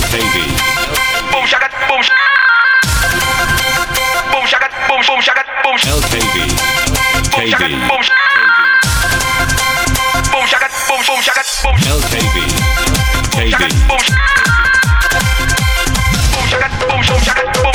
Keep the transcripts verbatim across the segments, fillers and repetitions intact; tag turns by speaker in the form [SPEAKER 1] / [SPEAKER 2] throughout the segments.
[SPEAKER 1] K V.
[SPEAKER 2] Boom shaka, boom shaka. Boom shaka, boom boom shaka, boom
[SPEAKER 1] L K V. K V.
[SPEAKER 2] boom shaka, boom shaka, boom boom shaka, boom
[SPEAKER 1] L K V. K
[SPEAKER 2] shaka,
[SPEAKER 1] V.
[SPEAKER 2] boom boom shaka, boom boom shaka, boom.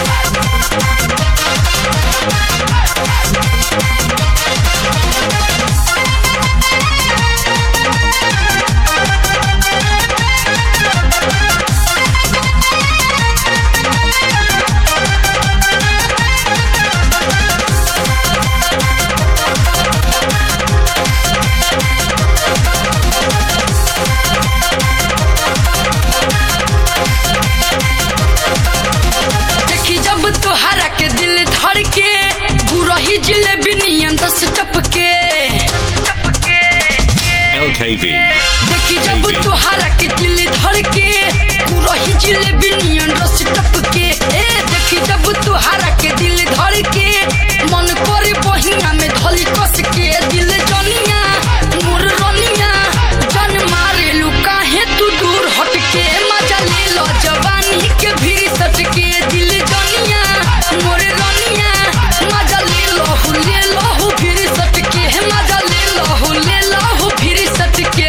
[SPEAKER 3] तोहरा के दिल धड़ के गुरही जिलेबी नियन दस टपके
[SPEAKER 1] L K V.
[SPEAKER 3] देखी जब तोहरा के दिल धड़ के गुरही जिलेबी नियन दस टपके ए देखी जब तोहरा के दिल धड़ के मन करे बहिया में धली कस के दिल जनिया मोर रनिया जान मारे लू काहे तू दूर हट के मजा ले लो जवानी के भीड़ सट के दिल जनिया मोरे रनिया मजा ले लो हो ले लो हो फिर सट के मजा ले लो हो ले लो हो फिर सट के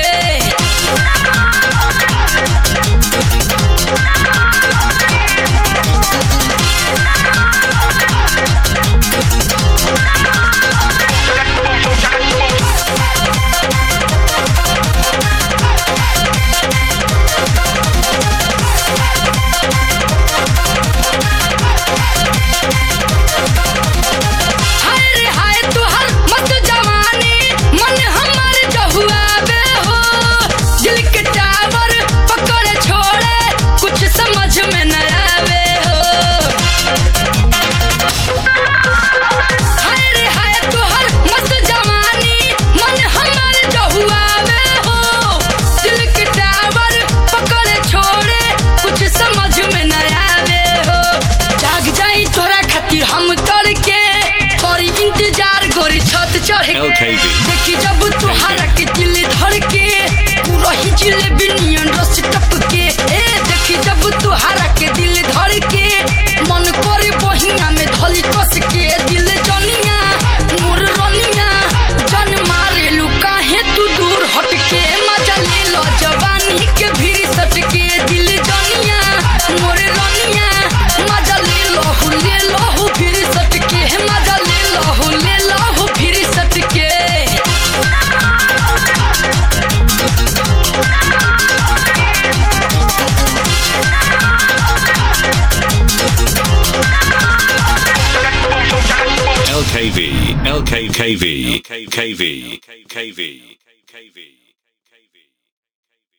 [SPEAKER 1] L K V.
[SPEAKER 3] देखी जब तोहरा के दिल धड़ के रही जिलेबी नियन रस टपके ए देखी जब तोहरा के दिल धड़ के मन करे बहिया में धली कस के दिल जनिया मोर रनिया जान मारे लू काहे तू दूर हट के मजा ले लो जवानी के भीड़ सट के दिल जनिया मोर रनिया मजा ले लो हो ले लो हो फिर सट के मजा ले लो हो ले लो हो फिर सट के
[SPEAKER 1] L K V. L K V. K V. K V.